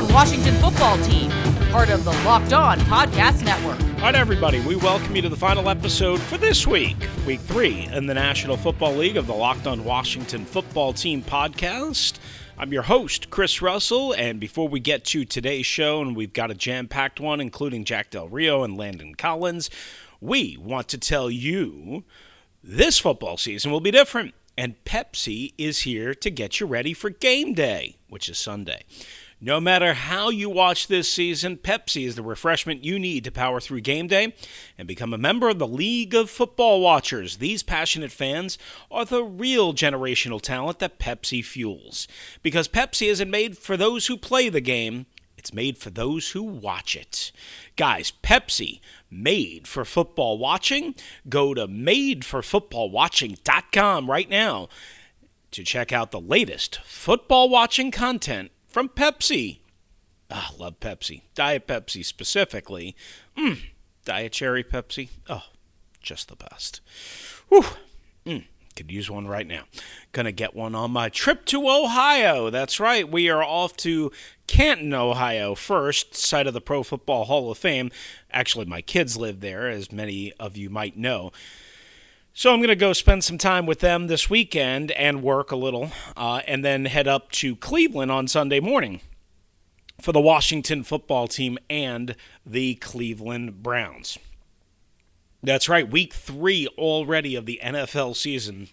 On Washington Football Team, part of the Locked On Podcast Network. All right, everybody, we welcome you to the final episode for this week, Week 3 in the National Football League of the Locked On Washington Football Team podcast. I'm your host, Chris Russell, and before we get to today's show, and we've got a jam-packed one, including Jack Del Rio and Landon Collins, we want to tell you this football season will be different, and Pepsi is here to get you ready for game day, which is Sunday. No matter how you watch this season, Pepsi is the refreshment you need to power through game day and become a member of the League of Football Watchers. These passionate fans are the real generational talent that Pepsi fuels. Because Pepsi isn't made for those who play the game, it's made for those who watch it. Guys, Pepsi, made for football watching. Go to madeforfootballwatching.com right now to check out the latest football watching content from Pepsi. I love Pepsi. Diet Pepsi specifically. Diet Cherry Pepsi. Oh, just the best. Whew. Could use one right now. Gonna get one on my trip to Ohio. That's right. We are off to Canton, Ohio first, site of the Pro Football Hall of Fame. Actually, my kids live there, as many of you might know. So I'm going to go spend some time with them this weekend and work a little, and then head up to Cleveland on Sunday morning for the Washington Football Team and the Cleveland Browns. That's right, Week 3 already of the NFL season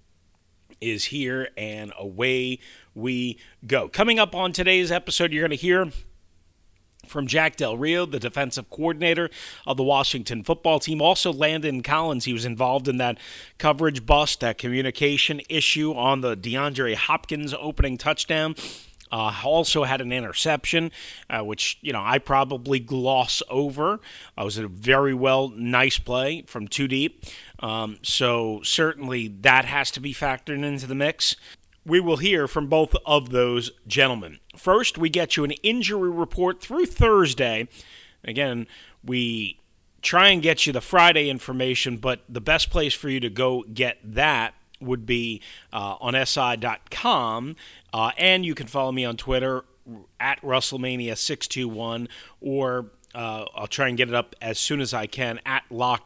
is here, and away we go. Coming up on today's episode, you're going to hear from Jack Del Rio, the defensive coordinator of the Washington Football Team. Also, Landon Collins, he was involved in that coverage bust, that communication issue on the DeAndre Hopkins opening touchdown. Also had an interception, which, I probably gloss over. It was a very nice play from too deep. So certainly that has to be factored into the mix. We will hear from both of those gentlemen. First, we get you an injury report through Thursday. Again, we try and get you the Friday information, but the best place for you to go get that would be on SI.com. And you can follow me on Twitter at RussellMania621, or I'll try and get it up as soon as I can at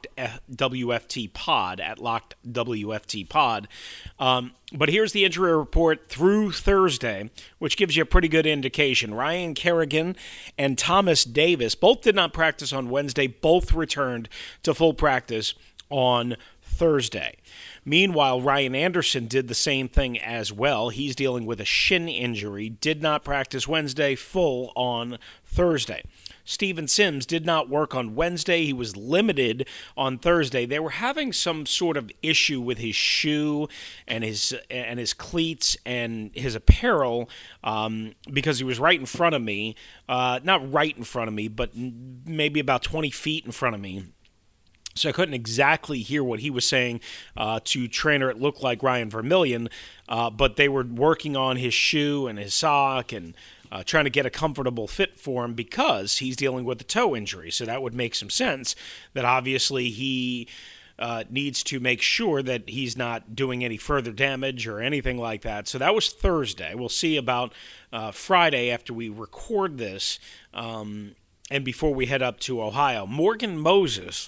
LockedWFTPod. But here's the injury report through Thursday, which gives you a pretty good indication. Ryan Kerrigan and Thomas Davis both did not practice on Wednesday. Both returned to full practice on Thursday. Meanwhile, Ryan Anderson did the same thing as well. He's dealing with a shin injury, did not practice Wednesday, full on Thursday. Steven Sims did not work on Wednesday. He was limited on Thursday. They were having some sort of issue with his shoe and his cleats and his apparel because he was right in front of me. Not right in front of me, but maybe about 20 feet in front of me. So I couldn't exactly hear what he was saying to trainer. It looked like Ryan Vermillion, but they were working on his shoe and his sock and trying to get a comfortable fit for him because he's dealing with a toe injury. So that would make some sense that obviously he needs to make sure that he's not doing any further damage or anything like that. So that was Thursday. We'll see about Friday after we record this and before we head up to Ohio. Morgan Moses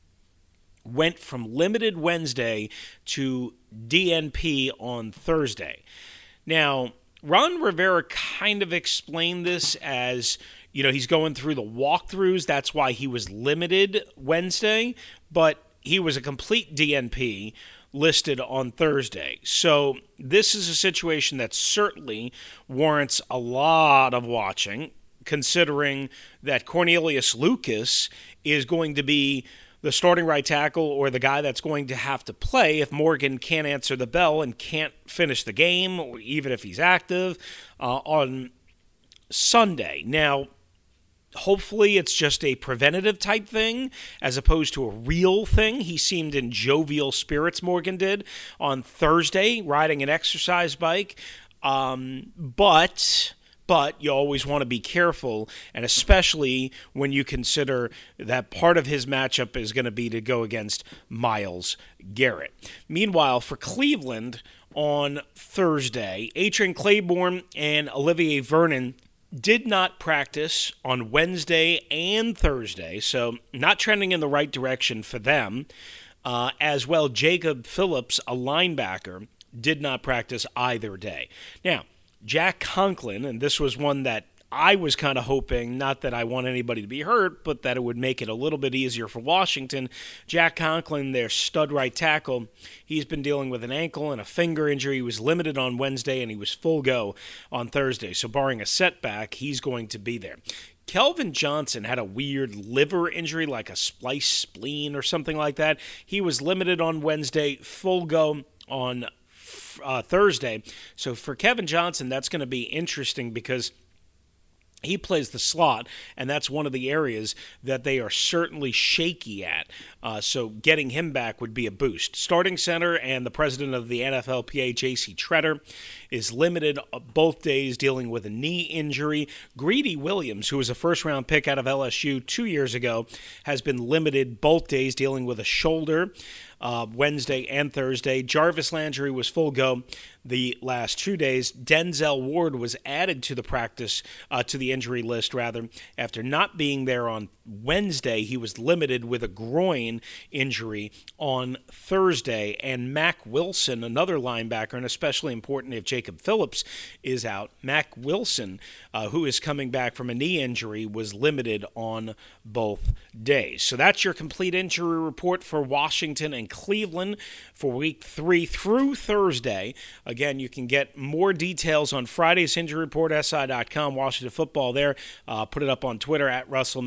went from limited Wednesday to DNP on Thursday. Now, Ron Rivera kind of explained this as, he's going through the walkthroughs. That's why he was limited Wednesday, but he was a complete DNP listed on Thursday. So this is a situation that certainly warrants a lot of watching, considering that Cornelius Lucas is going to be the starting right tackle or the guy that's going to have to play if Morgan can't answer the bell and can't finish the game, or even if he's active, on Sunday. Now, hopefully it's just a preventative type thing as opposed to a real thing. He seemed in jovial spirits, Morgan did, on Thursday, riding an exercise bike. But you always want to be careful, and especially when you consider that part of his matchup is going to be to go against Myles Garrett. Meanwhile, for Cleveland on Thursday, Adrian Claiborne and Olivier Vernon did not practice on Wednesday and Thursday, so not trending in the right direction for them. As well, Jacob Phillips, a linebacker, did not practice either day. Now, Jack Conklin, and this was one that I was kind of hoping, not that I want anybody to be hurt, but that it would make it a little bit easier for Washington. Jack Conklin, their stud right tackle, he's been dealing with an ankle and a finger injury. He was limited on Wednesday, and he was full go on Thursday. So barring a setback, he's going to be there. Kelvin Johnson had a weird liver injury, like a spliced spleen or something like that. He was limited on Wednesday, full go on Thursday. So for Kevin Johnson, that's going to be interesting because he plays the slot, and that's one of the areas that they are certainly shaky at. So getting him back would be a boost. Starting center and the president of the NFLPA, J.C. Tretter, is limited both days dealing with a knee injury. Greedy Williams, who was a first-round pick out of LSU 2 years ago, has been limited both days dealing with a shoulder. Wednesday and Thursday. Jarvis Landry was full go the last 2 days. Denzel Ward was added to the injury list, after not being there on Wednesday. He was limited with a groin injury on Thursday. And Mack Wilson, another linebacker, and especially important if Jacob Phillips is out, Mack Wilson, who is coming back from a knee injury, was limited on both days. So that's your complete injury report for Washington and Cleveland for week 3 through Thursday. Again, you can get more details on Friday's injury report, SI.com, Washington Football there. Put it up on Twitter at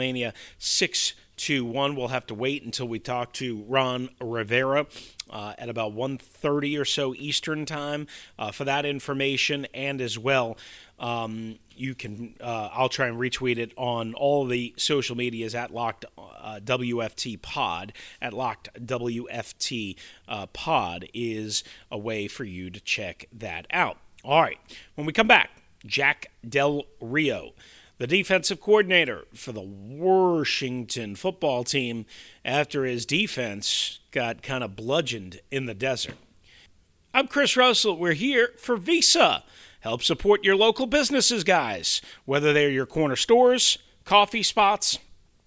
WrestleMania621. We'll have to wait until we talk to Ron Rivera at about 1:30 or so Eastern time for that information, and as well you can I'll try and retweet it on all the social medias at Locked WFT Pod. At Locked WFT Pod is a way for you to check that out. All right, when we come back, Jack Del Rio, the defensive coordinator for the Washington football team, after his defense got kind of bludgeoned in the desert. I'm Chris Russell. We're here for Visa. Help support your local businesses, guys, whether they're your corner stores, coffee spots,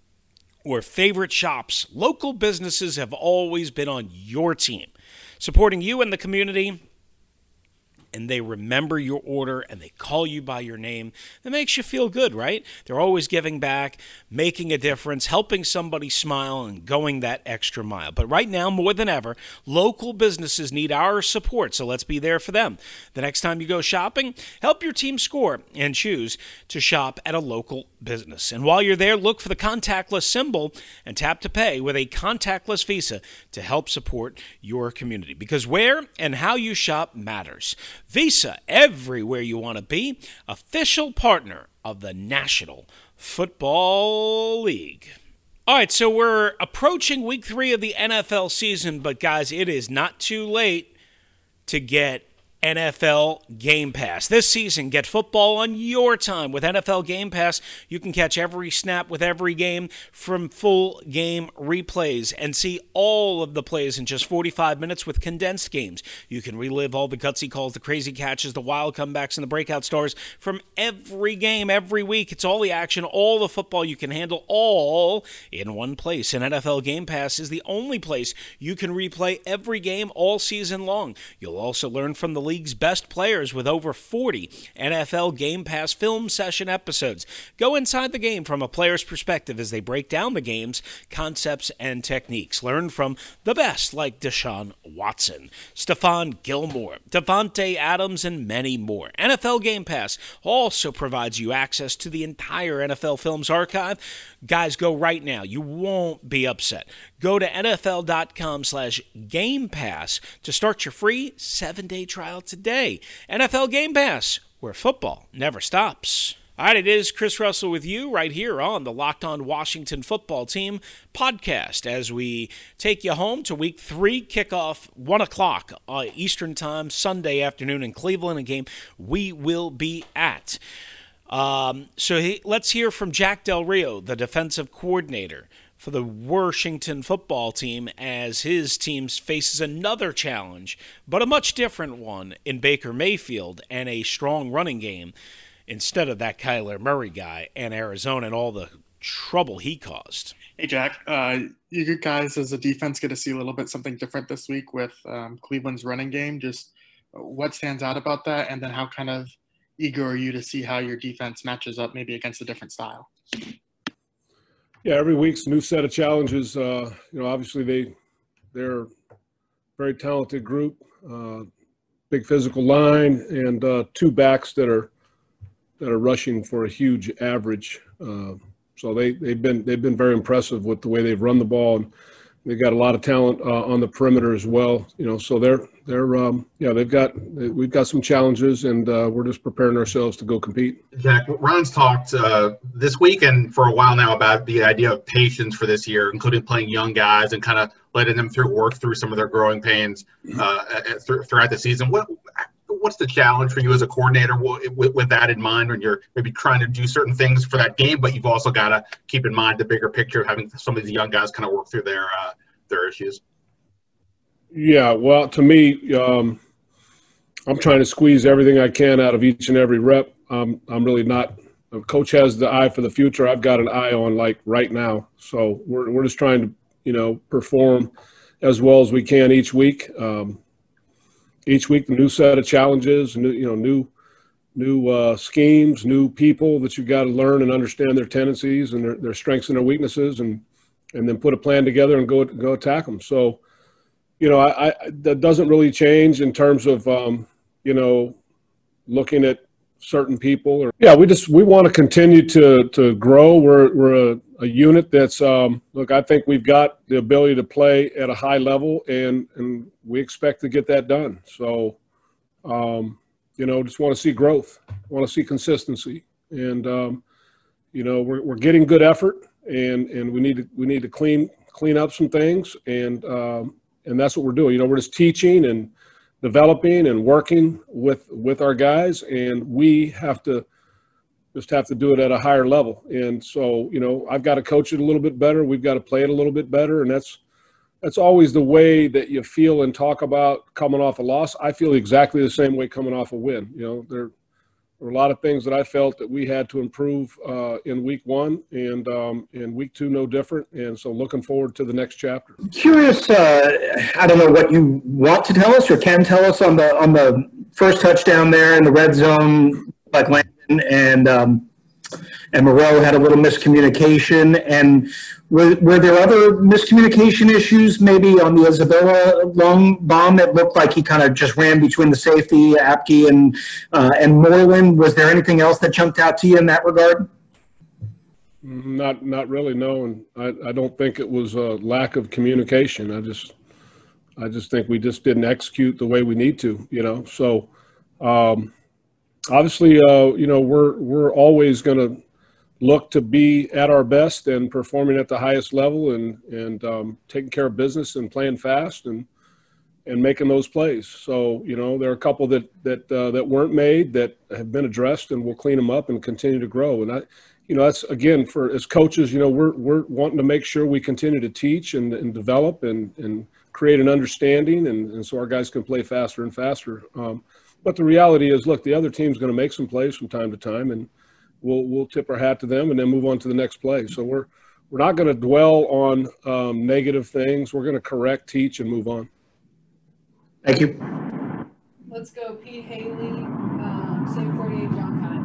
or favorite shops. Local businesses have always been on your team, supporting you and the community, and they remember your order and they call you by your name. That makes you feel good, right? They're always giving back, making a difference, helping somebody smile, and going that extra mile. But right now, more than ever, local businesses need our support, so let's be there for them. The next time you go shopping, help your team score and choose to shop at a local business. And while you're there, look for the contactless symbol and tap to pay with a contactless Visa to help support your community. Because where and how you shop matters. Visa, everywhere you want to be, official partner of the National Football League. All right, so we're approaching week 3 of the NFL season, but guys, it is not too late to get NFL Game Pass. This season, get football on your time. With NFL Game Pass, you can catch every snap with every game from full game replays and see all of the plays in just 45 minutes with condensed games. You can relive all the gutsy calls, the crazy catches, the wild comebacks, and the breakout stars from every game, every week. It's all the action, all the football you can handle, all in one place. And NFL Game Pass is the only place you can replay every game all season long. You'll also learn from the league's best players with over 40 NFL Game Pass film session episodes. Go inside the game from a player's perspective as they break down the game's concepts and techniques. Learn from the best like Deshaun Watson, Stephon Gilmore, Devontae Adams, and many more. NFL Game Pass also provides you access to the entire NFL Films archive. Guys, go right now. You won't be upset. Go to NFL.com/Game Pass to start your free 7-day trial today. NFL Game Pass, where football never stops. All right, it is Chris Russell with you right here on the Locked On Washington Football Team podcast as we take you home to week 3 kickoff, 1 o'clock Eastern time, Sunday afternoon in Cleveland, a game we will be at. Let's hear from Jack Del Rio, the defensive coordinator for the Washington football team, as his team faces another challenge, but a much different one in Baker Mayfield and a strong running game instead of that Kyler Murray guy and Arizona and all the trouble he caused. Hey, Jack. You guys as a defense get to see a little bit something different this week with Cleveland's running game. Just what stands out about that, and then how kind of eager are you to see how your defense matches up maybe against a different style? Yeah, every week's a new set of challenges. Obviously they're a very talented group, big physical line, and two backs that are rushing for a huge average. So they've been very impressive with the way they've run the ball, and they've got a lot of talent on the perimeter as well. So we've got some challenges, and we're just preparing ourselves to go compete. Jack, Ron's talked this week and for a while now about the idea of patience for this year, including playing young guys and kind of letting them work through some of their growing pains throughout the season. What's the challenge for you as a coordinator with that in mind when you're maybe trying to do certain things for that game, but you've also got to keep in mind the bigger picture of having some of these young guys kind of work through their issues? Yeah, well, to me, I'm trying to squeeze everything I can out of each and every rep. I'm really not – Coach has the eye for the future. I've got an eye on, right now. So we're just trying to, perform as well as we can each week. Each week, a new set of challenges, new schemes, new people that you've got to learn and understand their tendencies and their strengths and their weaknesses, and then put a plan together and go attack them. So, that doesn't really change in terms of, looking at certain people. We want to continue to grow. We're a unit that's I think we've got the ability to play at a high level, and we expect to get that done. So, just want to see growth, want to see consistency, and we're getting good effort, and we need to clean up some things, and that's what we're doing. We're just teaching and developing and working with our guys, and we have to do it at a higher level. And so, I've got to coach it a little bit better. We've got to play it a little bit better. And that's always the way that you feel and talk about coming off a loss. I feel exactly the same way coming off a win. There were a lot of things that I felt that we had to improve in week one, and in week two, no different. And so looking forward to the next chapter. Curious, I don't know what you want to tell us or can tell us on the first touchdown there in the red zone, like Landon and Moreau had a little miscommunication. And were there other miscommunication issues maybe on the Isabella long bomb? It looked like he kind of just ran between the safety, Apke, and Moreland. Was there anything else that jumped out to you in that regard? Not really, no. And I don't think it was a lack of communication. I just think we just didn't execute the way we need to, So obviously, we're always going to look to be at our best and performing at the highest level, and taking care of business and playing fast and making those plays. So, there are a couple that weren't made that have been addressed, and we'll clean them up and continue to grow. And that's, again, as coaches, we're wanting to make sure we continue to teach and develop and create an understanding, and so our guys can play faster and faster. But the reality is, look, the other team's going to make some plays from time to time, and we'll tip our hat to them and then move on to the next play. So we're not going to dwell on negative things. We're going to correct, teach, and move on. Thank you. Let's go Pete Haley, Same 48, John Kine.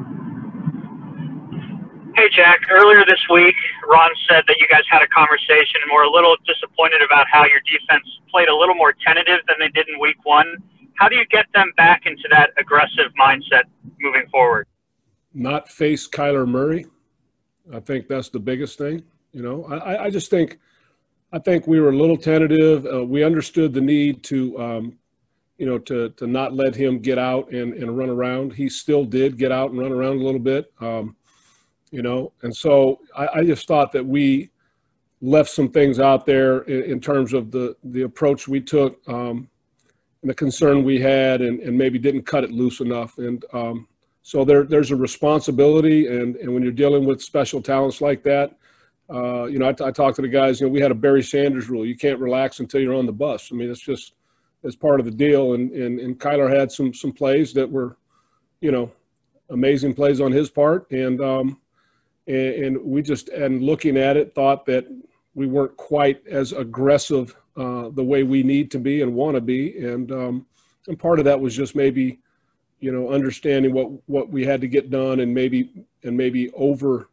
Hey, Jack. Earlier this week, Ron said that you guys had a conversation and were a little disappointed about how your defense played a little more tentative than they did in week one. How do you get them back into that aggressive mindset moving forward? Not face Kyler Murray. I think that's the biggest thing. I just think we were a little tentative. We understood the need to not let him get out and run around. He still did get out and run around a little bit, and so I just thought that we left some things out there in terms of the approach we took, and the concern we had, and maybe didn't cut it loose enough. And so there's a responsibility, and when you're dealing with special talents like that, I talked to the guys. We had a Barry Sanders rule: you can't relax until you're on the bus. I mean, it's part of the deal. And Kyler had some plays that were, amazing plays on his part, and we just, and looking at it, thought that we weren't quite as aggressive the way we need to be and want to be, and part of that was just maybe, understanding what we had to get done, and maybe over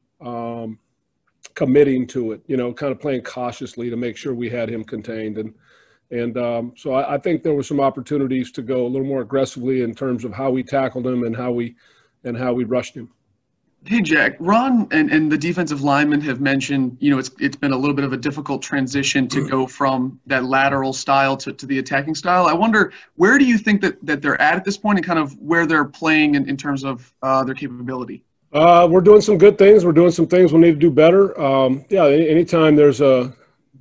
committing to it, kind of playing cautiously to make sure we had him contained, and so I think there were some opportunities to go a little more aggressively in terms of how we tackled him and how we rushed him. Hey, Jack, Ron and the defensive linemen have mentioned, it's been a little bit of a difficult transition to go from that lateral style to the attacking style. I wonder, where do you think that they're at this point, and kind of where they're playing in terms of their capability? We're doing some good things. We're doing some things we need to do better. Anytime there's a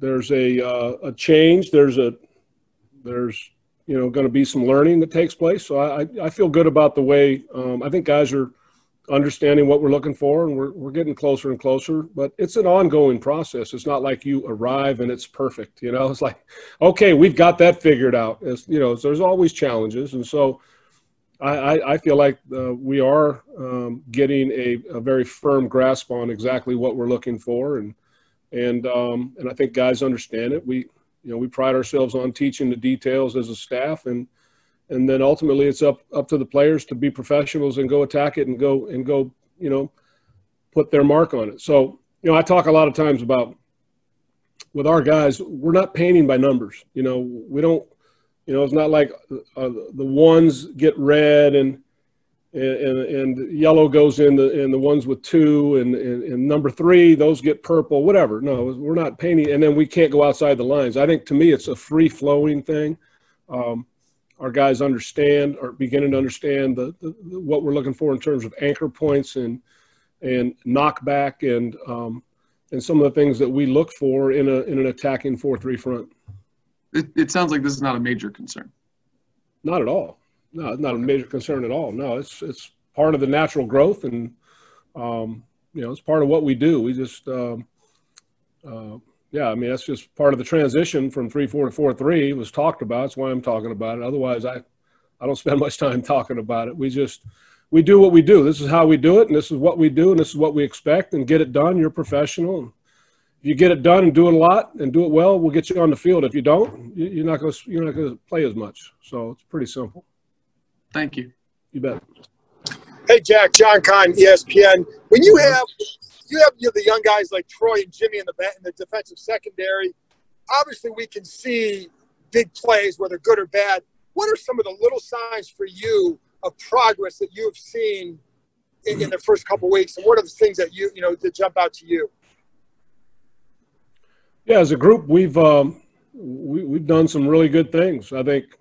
change, there's going to be some learning that takes place. So I feel good about the way I think guys are understanding what we're looking for, and we're getting closer and closer, but it's an ongoing process. It's not like you arrive and it's perfect. It's like, okay, we've got that figured out. So there's always challenges. And so I feel like we are getting a very firm grasp on exactly what we're looking for. And I think guys understand it. We pride ourselves on teaching the details as a staff, and then ultimately it's up to the players to be professionals and go attack it and go put their mark on it. So, I talk a lot of times about, with our guys, we're not painting by numbers. We don't, it's not like the ones get red and yellow goes in the ones with 2 and number 3, those get purple, whatever. No, we're not painting, and then we can't go outside the lines. I think, to me, it's a free flowing thing. Our guys are beginning to understand what we're looking for in terms of anchor points and knockback and some of the things that we look for in an attacking 4-3 front. It sounds like this is not a major concern. Not at all. No, it's not a major concern at all. No, it's part of the natural growth, and it's part of what we do. We just that's just part of the transition from 3-4 to 4-3 was talked about. That's why I'm talking about it. Otherwise, I don't spend much time talking about it. We do what we do. This is how we do it, and this is what we do, and this is what we expect, and get it done. You're a professional. If you get it done and do it a lot and do it well, we'll get you on the field. If you don't, you're not going to play as much. So it's pretty simple. Thank you. You bet. Hey, Jack, John Kahn, ESPN. When you have the young guys like Troy and Jimmy in the defensive secondary, obviously we can see big plays, whether good or bad. What are some of the little signs for you of progress that you have seen in the first couple of weeks, and what are the things that that jump out to you? Yeah, as a group, we've done some really good things. I think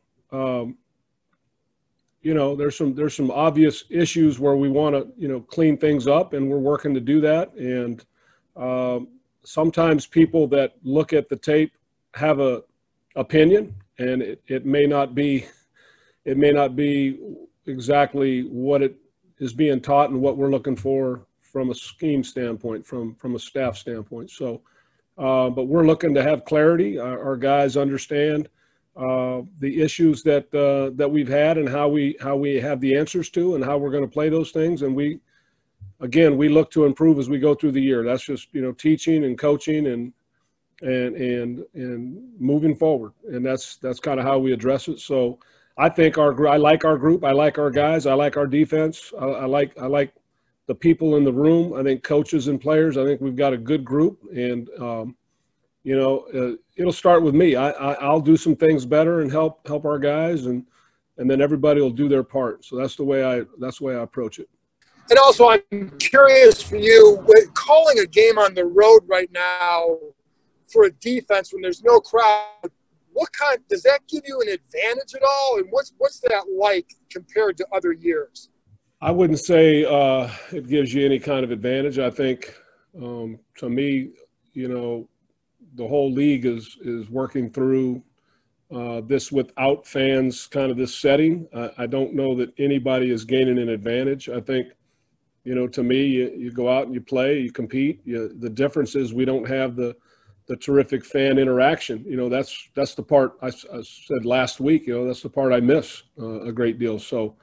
there's some obvious issues where we want to clean things up, and we're working to do that. And sometimes people that look at the tape have a opinion, and it may not be exactly what it is being taught and what we're looking for from a scheme standpoint, from a staff standpoint. So, but we're looking to have clarity. Our guys understand the issues that we've had and how we have the answers to, and how we're going to play those things. And we look to improve as we go through the year. That's just teaching and coaching and moving forward. And that's kind of how we address it. So I think I like our group. I like our guys. I like our defense. I like the people in the room. I think coaches and players, I think we've got a good group, and it'll start with me. I'll do some things better and help our guys, and then everybody will do their part. So that's the way I approach it. And also, I'm curious for you, with calling a game on the road right now for a defense when there's no crowd, does that give you an advantage at all? And what's that like compared to other years? I wouldn't say it gives you any kind of advantage. I think, to me, the whole league is working through this without fans, kind of this setting. I don't know that anybody is gaining an advantage. I think, to me, you go out and you play, you compete. The difference is we don't have the terrific fan interaction. That's the part I said last week. That's the part I miss a great deal. So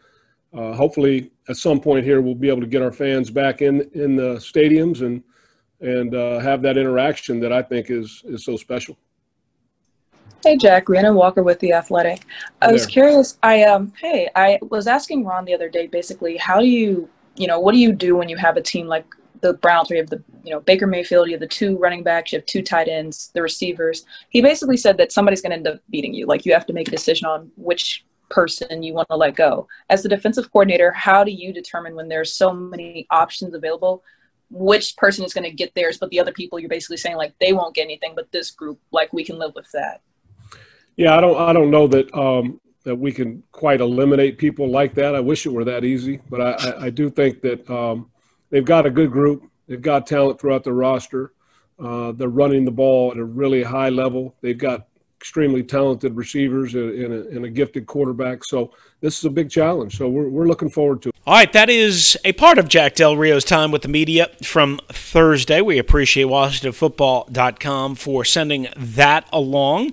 hopefully at some point here we'll be able to get our fans back in the stadiums and have that interaction that I think is so special. Hey, Jack, Rhiannon Walker with The Athletic. I was curious, I was asking Ron the other day, basically, how do you, what do you do when you have a team like the Browns, where you have the, Baker Mayfield, you have the 2 running backs, you have 2 tight ends, the receivers. He basically said that somebody's going to end up beating you. Like, you have to make a decision on which person you want to let go. As the defensive coordinator, how do you determine, when there's so many options available, which person is going to get theirs, but the other people you're basically saying, like, they won't get anything, but this group, like, we can live with that? Yeah, I don't know that that we can quite eliminate people like that. I wish it were that easy, but I do think that they've got a good group. They've got talent throughout the roster. They're running the ball at a really high level. They've got extremely talented receivers and a gifted quarterback. So this is a big challenge. So we're looking forward to it. All right, that is a part of Jack Del Rio's time with the media from Thursday. We appreciate WashingtonFootball.com for sending that along.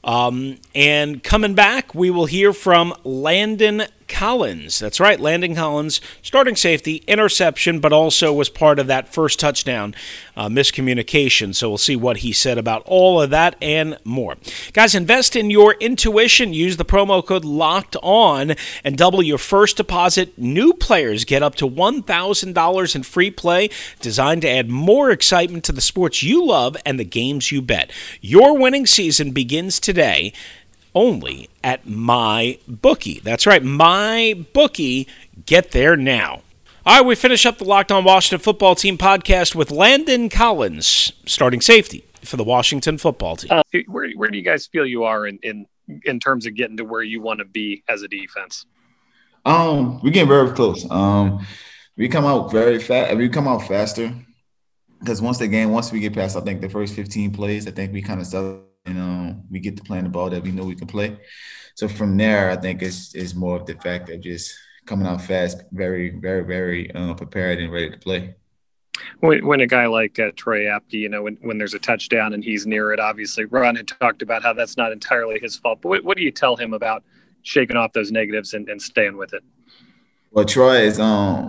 And coming back, we will hear from Landon Collins. That's right, Landon Collins, starting safety, interception, but also was part of that first touchdown miscommunication. So we'll see what he said about all of that and more. Guys, invest in your intuition. Use the promo code LOCKEDON and double your first deposit. New players get up to $1,000 in free play, designed to add more excitement to the sports you love and the games you bet. Your winning season begins today, only at MyBookie. That's right, MyBookie. Get there now. All right, we finish up the Locked On Washington Football Team podcast with Landon Collins, starting safety for the Washington Football Team. Where do you guys feel you are in terms of getting to where you want to be as a defense? We're getting very close. We come out very fast. We come out faster because once we get past, I think the first 15 plays, I think we kind of settle. We get to playing the ball that we know we can play. So from there, I think it's more of the fact of just coming out fast, very, very, very prepared and ready to play. When a guy like Troy Apke, when there's a touchdown and he's near it, obviously Ron had talked about how that's not entirely his fault. But what do you tell him about shaking off those negatives and staying with it? Well, Troy is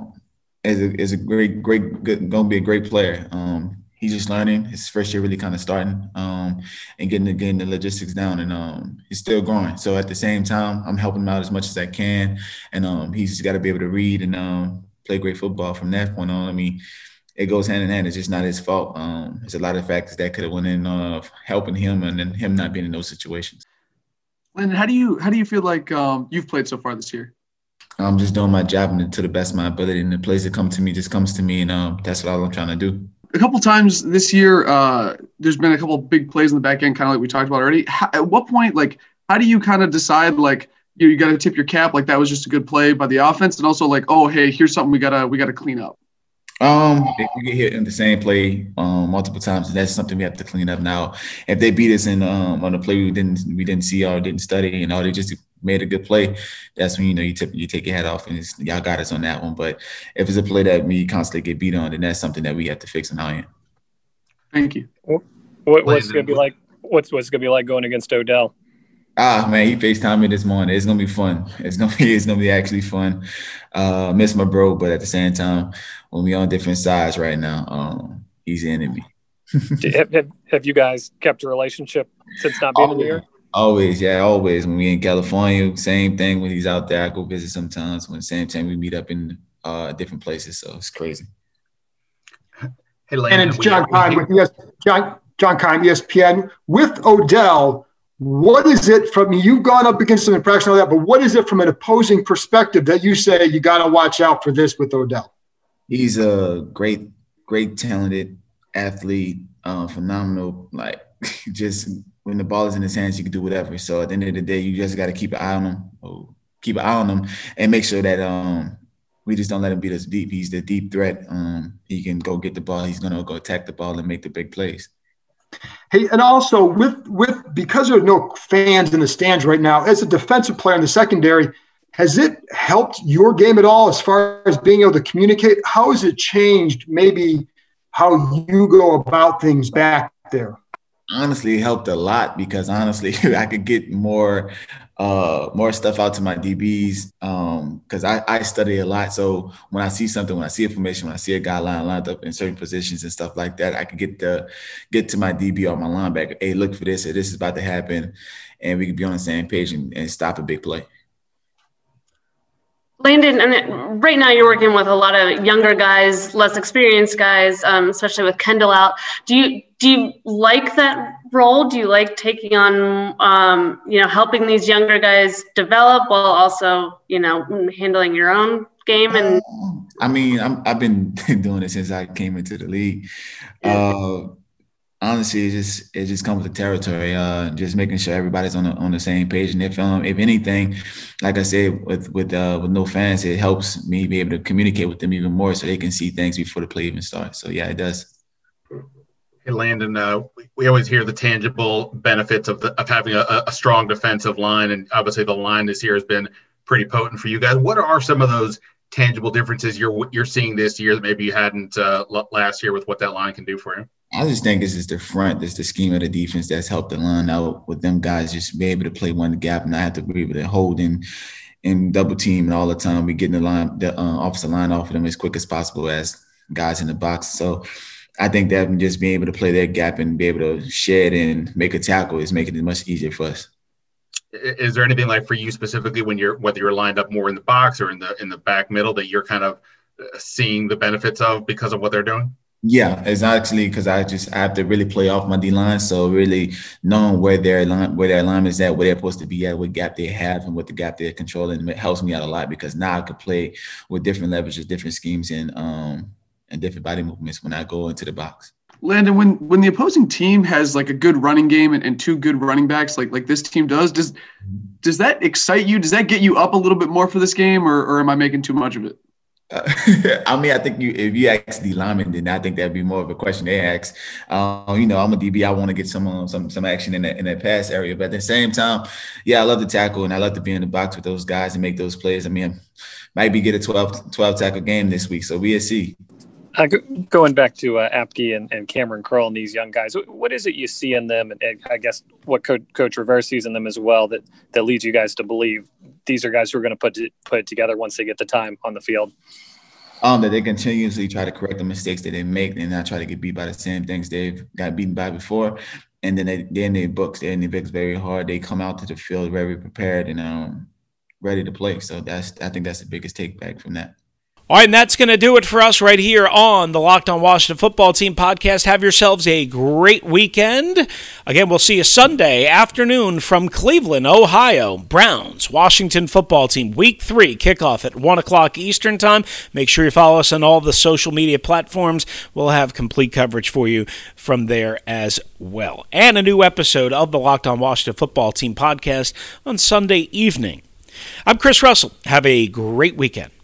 a great, going to be a great player. He's just learning. His first year really kind of starting and getting the logistics down, and he's still growing. So at the same time, I'm helping him out as much as I can, and he's got to be able to read and play great football from that point on. I mean, it goes hand in hand. It's just not his fault. There's a lot of factors that could have went in helping him and then him not being in those situations. Lynn, how do you feel like you've played so far this year? I'm just doing my job to the best of my ability, and the plays that come to me just comes to me, and that's what I'm trying to do. A couple times this year, there's been a couple big plays in the back end, kind of like we talked about already. At what point, how do you kind of decide, you got to tip your cap, that was just a good play by the offense, and also oh, hey, here's something we gotta clean up? If we get hit in the same play multiple times, that's something we have to clean up now. If they beat us in on a play we didn't see or didn't study, they just made a good play, that's when you take your head off and y'all got us on that one. But if it's a play that we constantly get beat on, then that's something that we have to fix on our end. Thank you. What's it gonna be like? What's it gonna be like going against Odell? Man, he FaceTimed me this morning. It's gonna be fun. It's gonna be actually fun. Miss my bro, but at the same time, when we on different sides right now, he's the enemy. Have you guys kept a relationship since not being in New York? Always. When we in California, same thing. When he's out there, I go visit sometimes. When the same time we meet up in different places, so it's crazy. Hey, Landon, and it's John Keim with John Keim, ESPN. With Odell, what is it from you've gone up against him in practice and all that, but what is it from an opposing perspective that you say you got to watch out for this with Odell? He's a great, talented athlete, phenomenal. Just when the ball is in his hands, you can do whatever. So at the end of the day, you just got to keep an eye on him, and make sure that we just don't let him beat us deep. He's the deep threat. He can go get the ball. He's gonna go attack the ball and make the big plays. Hey, and also with because there are no fans in the stands right now, as a defensive player in the secondary, has it helped your game at all as far as being able to communicate? How has it changed maybe how you go about things back there? honestly, it helped a lot because honestly, I could get more stuff out to my DBs because I study a lot. So when I see something, when I see information, when I see a guy lined up in certain positions and stuff like that, I could get to my DB or my linebacker. Hey, look for this, or this is about to happen, and we could be on the same page and stop a big play. Landon, and right now you're working with a lot of younger guys, less experienced guys, especially with Kendall out. Do you like that role? Do you like taking on, helping these younger guys develop while also, handling your own game? And I mean, I've been doing it since I came into the league. Honestly, it just comes with the territory. Just making sure everybody's on the same page. And if anything, like I said, with no fans, it helps me be able to communicate with them even more, so they can see things before the play even starts. So yeah, it does. Hey, Landon, we always hear the tangible benefits of having a strong defensive line, and obviously the line this year has been pretty potent for you guys. What are some of those tangible differences you're seeing this year that maybe you hadn't last year with what that line can do for you? I just think this is the scheme of the defense that's helped the line out with them guys just be able to play one gap and not have to be able to hold and double team and all the time. We getting the offensive line off of them as quick as possible as guys in the box. So I think that just being able to play their gap and be able to shed and make a tackle is making it much easier for us. Is there anything like for you specifically whether you're lined up more in the box or in the back middle that you're kind of seeing the benefits of because of what they're doing? Yeah, it's actually because I have to really play off my D-line. So really knowing where their alignment is at, where they're supposed to be at, what gap they have, and what the gap they're controlling, it helps me out a lot because now I can play with different leverages, different schemes, and different body movements when I go into the box. Landon, when the opposing team has like a good running game and two good running backs like this team does that excite you? Does that get you up a little bit more for this game, or am I making too much of it? I mean, I think if you ask the lineman, then I think that'd be more of a question they ask. I'm a DB. I want to get some action in that pass area, but at the same time, yeah, I love to tackle and I love to be in the box with those guys and make those plays. I mean, might get a 12 tackle game this week, so we'll see. Going back to Apke and Cameron Curl and these young guys, what is it you see in them, and I guess what Coach Rivera sees in them as well that leads you guys to believe these are guys who are going to put it together once they get the time on the field? That they continuously try to correct the mistakes that they make and not try to get beat by the same things they've got beaten by before. And then they're in their books very hard. They come out to the field very prepared and ready to play. So I think that's the biggest take back from that. All right, and that's going to do it for us right here on the Locked On Washington Football Team podcast. Have yourselves a great weekend. Again, we'll see you Sunday afternoon from Cleveland, Ohio. Browns, Washington Football Team, Week 3, kickoff at 1 o'clock Eastern Time. Make sure you follow us on all the social media platforms. We'll have complete coverage for you from there as well. And a new episode of the Locked On Washington Football Team podcast on Sunday evening. I'm Chris Russell. Have a great weekend.